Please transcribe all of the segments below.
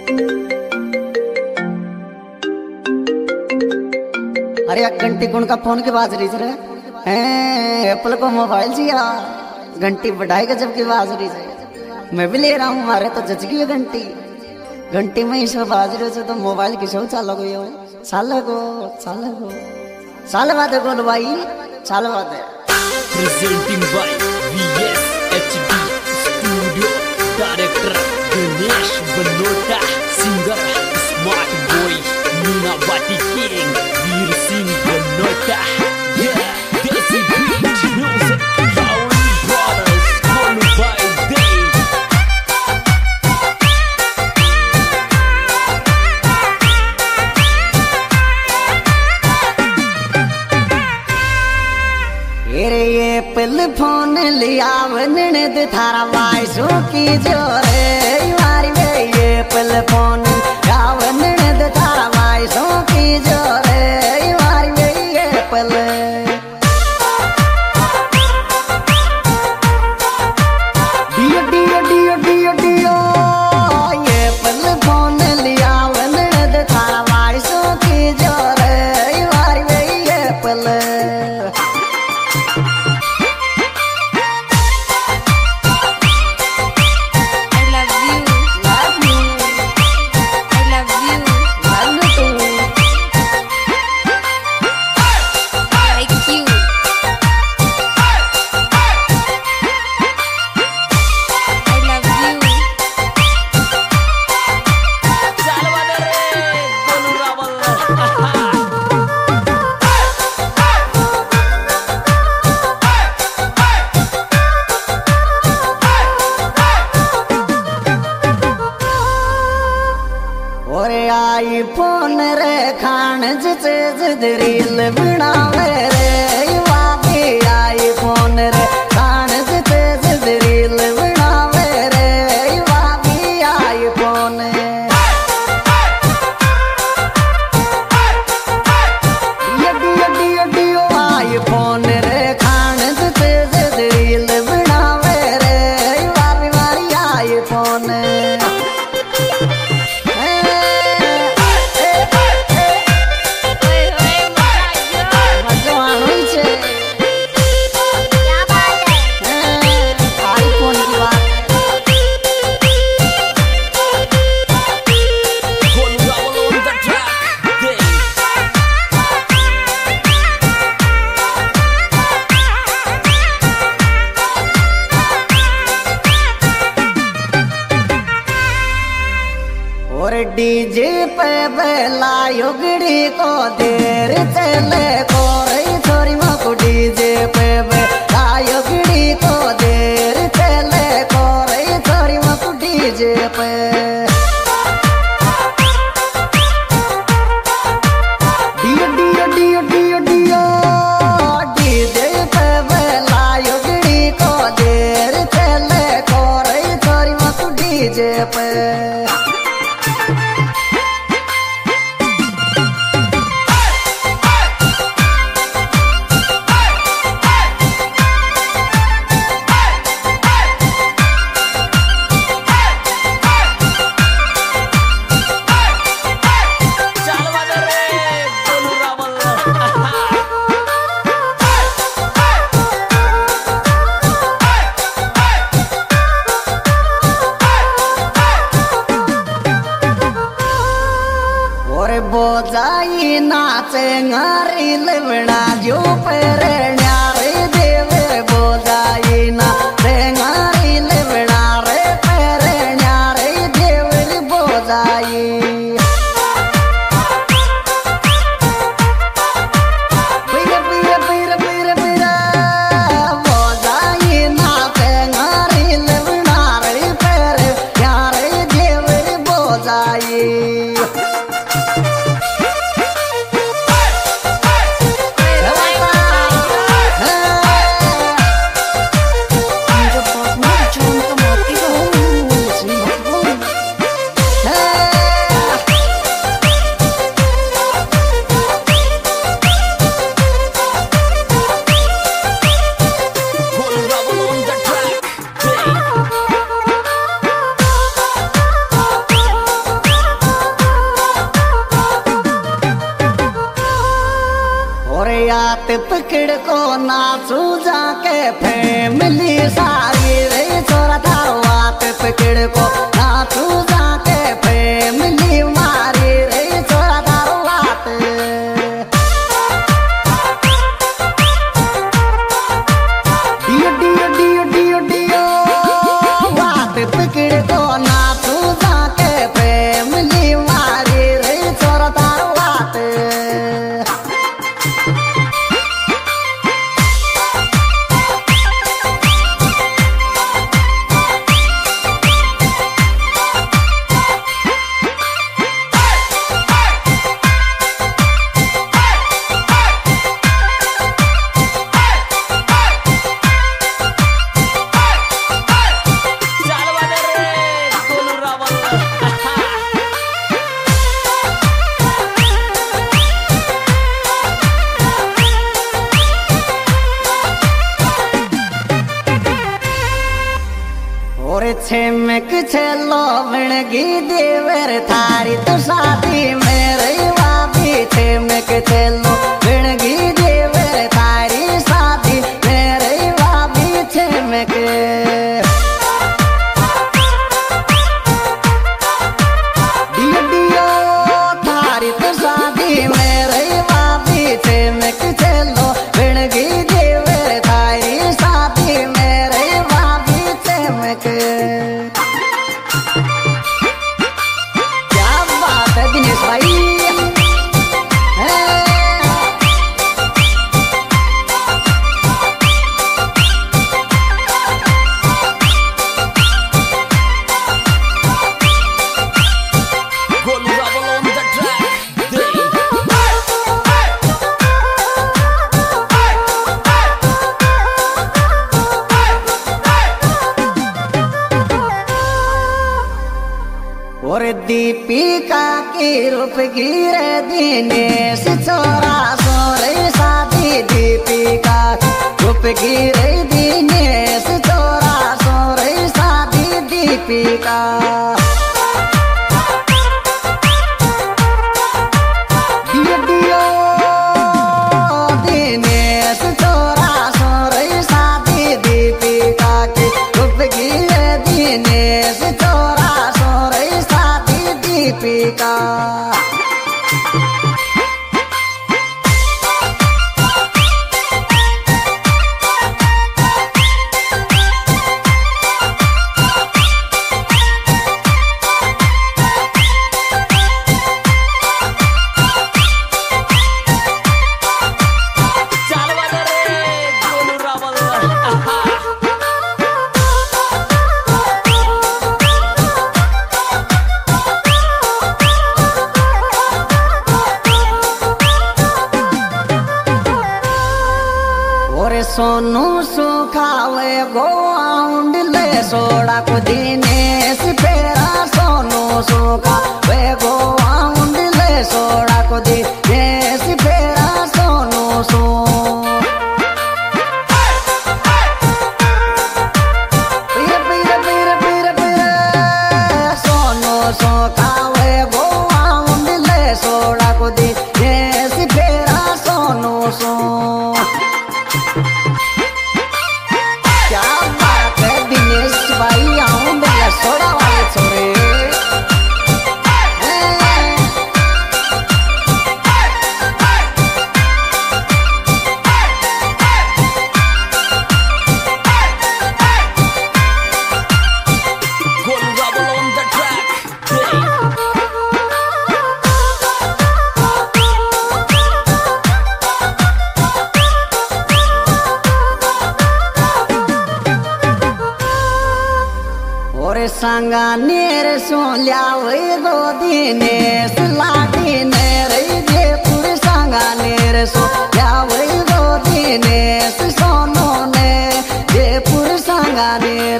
अरे घंटी कौन का फोन की बाज रही रे? एप्पल को मोबाइल जिया घंटी बढ़ाएगा जबकि बाज रही है। मैं भी ले रहा हूँ, हमारे तो जच गई है घंटी। घंटी में ही सब बाज रहे तो मोबाइल की शो चालू गई हो। साल बाद बोल भाई, साल बाद है। Presenting by VSHD Studio, Director Ganesh Banota, Singer Smart Boy, Nina Bati King, Veer Singh Banota, yeah, Desi Beat Music, Cowley Brothers, Kolu by Day. ये पल फोन लिया ननद थारा वाइसो की जोरे मारी वे। ये पल फोन लिया ननद थारा वाइसो की जोरे मारी वे। ये पल डियो डियो डियो डियो डियो। ये पल फोन लिया ननद थारा वाइसो की जोरे मारी वे। ये पल आई फोन रे खान जिसे रील बनावे रे वापी। आई फोन रे खान जिसे रील बनावे रे वापी। आई फोन डियो डियो डियो। आई फोन रे खान जिसे रील बनावे रे वापी मारी। आई फोन और डीजे पे बेला युगड़ी को देर चले को रही छोरी माँ को। डीजे पे बेला युगड़ी को देर चले को रही छोरी माँ को। डीजे पे डियो डियो डियो डियो डियो। डीजे पे बेला युगड़ी को देर चले को रही छोरी माँ को। डीजे पे बोजाई नाचे ngaरी लवड़ा जो पर न्यारे देव। बोजाई नाचे ngaरी लवड़ा रे पर न्यारे देव। बोजाई पीर पीर पीर पीर पीर। बोजाई नाचे ngaरी लवड़ा रे पर न्यारे देव। बोजाई पकड़ को नाचू जाके फैमिली सारी रे छोरा थारो हाथ पकड़ को नाचू जाके फैमिली मारी रे छोरा थारो हाथ डियो डियो डियो डियो डियो हाथ पकड़ को नाचू जाके फैमिली मारी रे छोरा थारो हाथ छिमक छलो बनगी देवर थारी तो शादी मेरे वापी छिमक छलो बनगी देवर थारी शादी मेरे वापी छिमक डियो डियो थारी तो शादी मेरे वापी छिमक छलो बनगी देवर थारी शादी मेरे वापी छिमक और दीपिका की रूप गिरे दिनेश छोरा सोरे शादी दीपिका रूप गिरे दिनेश छोरा सोरे शादी दीपिका डियो डियो दिनेश छोरा सोरे शादी दीपिका की रूप गिरे दिनेश छोरा सोरे शादी दीपिका सोनू सुखावे गोवाउंड ले सोड़ा को दिनेश फेरा सोनू सुखावे गोवाउंड ले सोड़ा को दिनेश फेरा सोनू सो पीर पीर पीर पीर पीर सोनू सुखावे गोवाउंड ले सोड़ा को दिनेश फेरा सोनू सो भाई आऊं बल्ला सोड़ा वाले छोरे संगा नेर सोल्या वे गो दिनेश लाठी नेर जयपुर संगा नेर सोल्या वे गो दिनेश सोनो ने जयपुर संगा नेर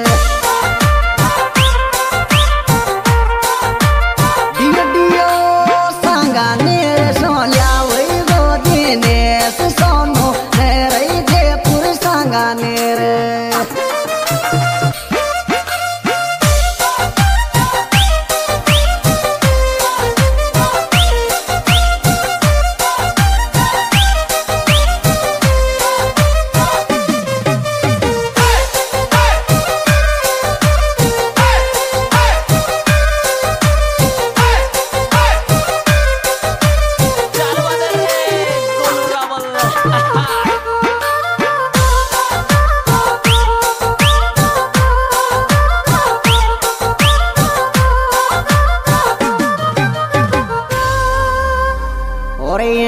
डियो डियो संगा नेर सोल्या वे गो दिनेश सोनो नेर जयपुर संगा नेर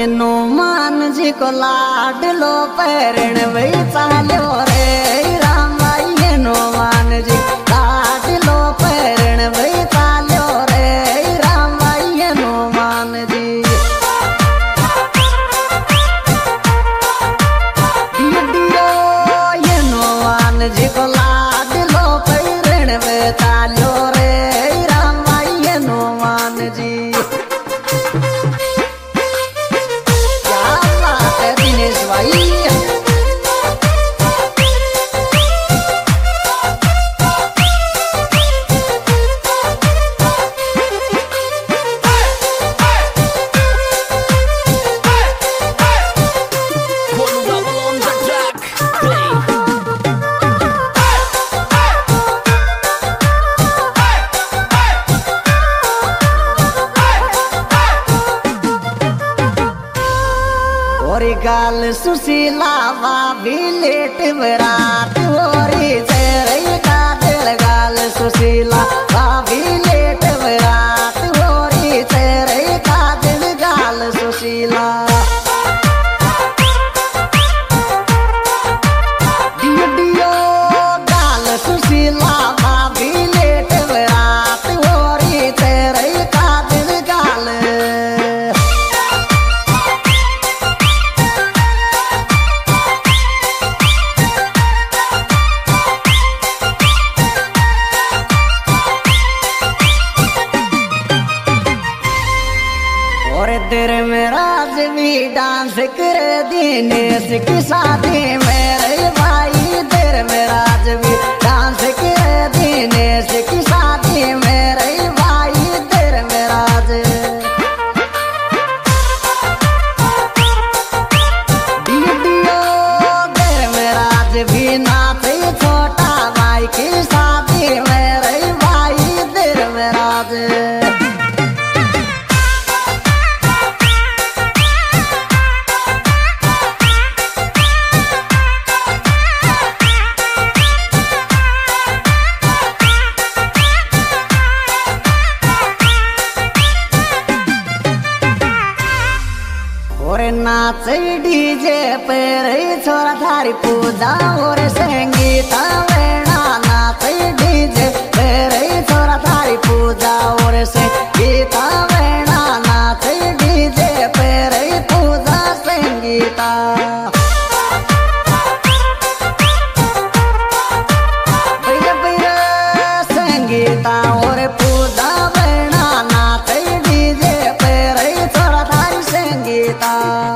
हनुमान जी को लाडलो पैरण वही चालो रे राम भाई हनुमान जी लाडलो पैरण वही चालो रे राम भाई हनुमान जी डियो हनुमान जी को लाडलो पैरण वही चालो रे राम भाई हनुमान जी गाल सुशीला भी लेट बरात होरी चेहरे का दिल गाल सुशीला भी लेट बरात होरी चेहरे का दिल गाल सुशीला डियो गाल सुशीला भी लेट बरात होरी चेहरे का दिल गाल तेरे में राज भी डांस कर दिनेश की शादी मेरे भाई तेरे में राज भी डांस कर दिनेश की शादी मेरे भाई तेरे में राज डियो तेरे में राज भी नाचे छोटा भाई की शादी मेरे भाई तेरे में राज नाच डीजे पर छोरा थारी पूजा और संगीत वेणा नाच डीजे पर छोरा थारी पूजा और संगीत वेणा नाच डीजे पर पूजा संगीता संगीता और पूजा वेणा नाच डीजे पर छोरा थारी संगीता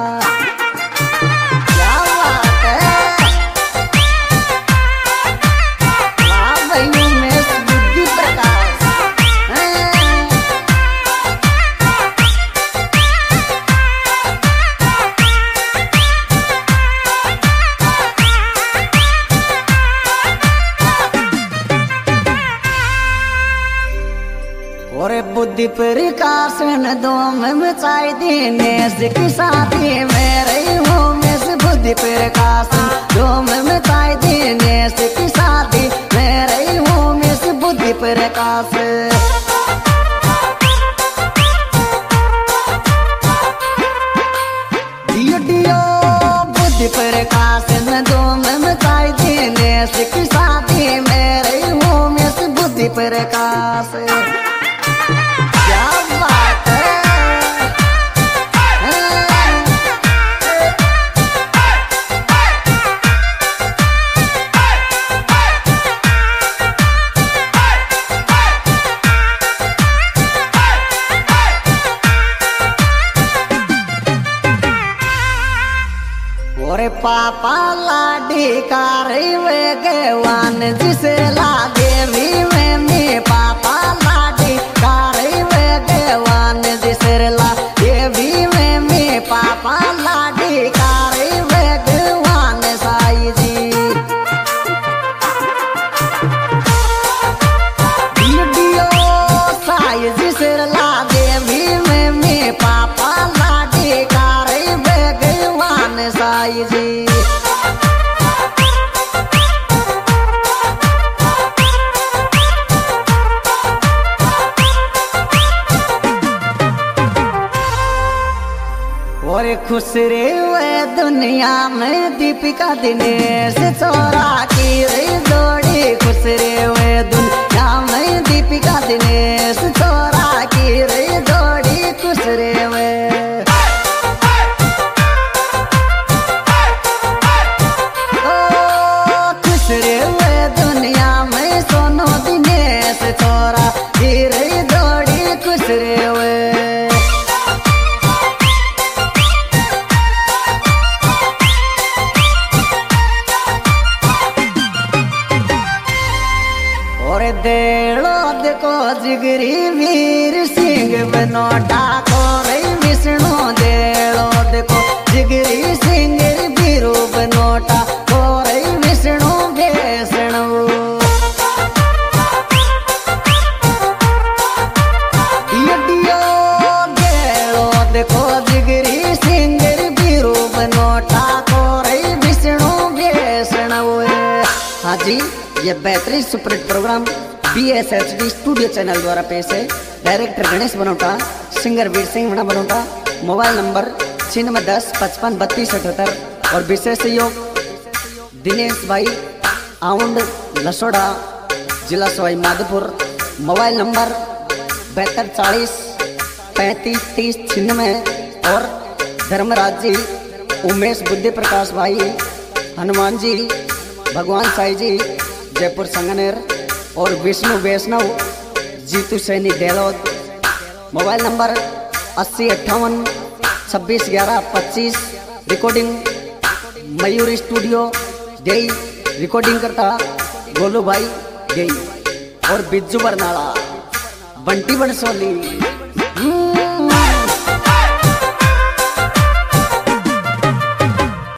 बुद्धि प्रकाशन दो में मचाई दिनेश की शादी मेरे हूँ मिस बुद्धि प्रकाशन दो में मचाई दिनेश की शादी मेरे हूँ मिस बुद्धि प्रकाश डियो बुद्धि प्रकाशन दो में मचाई दिनेश की शादी मेरे हूँ मिस बुद्धि प्रकाश पापा लाडी कारी वे गवान जिसे ला देवी में मी पापा लाडी कारी वे गवान जिसे ला देवी में मी पापा लाडी कारी वे गवान साई जी डियो साई जिसे ला देवी में मी पापा लाडी कारी वे गवान साई जी और खुश रे वे दुनिया में दीपिका दिनेश छोरा की रे जोड़ी खुश रे वे दुनिया में दीपिका दिनेश छोरा की रे जोड़ी खुश रे वे खुश रे वे दुनिया में सोनू दिनेश छोरा की रे जोड़ी खुश रे वे देड़ो देखो जिगरी वीर सिंह बनोटा को रे विष्णु देड़ो देखो जिगरी सिंह वीरू बनोटा को रे विष्णु बेसणु डियो देड़ो देखो जिगरी सिंह वीरू बनोटा को रे विष्णु बेसणु। हाँ जी, ये बेहतरीन superhit programme BSHD studio channel द्वारा पेश है। Director Ganesh Banota, singer Veer Singh Mana Banota. Mobile number 9610553278 और विशेष सहयोग दिनेश भाई आउंड लसोड़ा, जिला सवाई माधोपुर। मोबाइल नंबर 7240 35 30 96 और धर्मराज जी, उमेश बुद्धि प्रकाश भाई, हनुमान जी, भगवान साई जी, जयपुर संगनेर और Vishnu Vaishnav, Jeetu Saini Delod. Mobile number 8058 26 11 25। Recording Mayur studio देई, रिकॉर्डिंग करता गोलू भाई देई और बिज्जू बरनाला, बंटी बनसोली।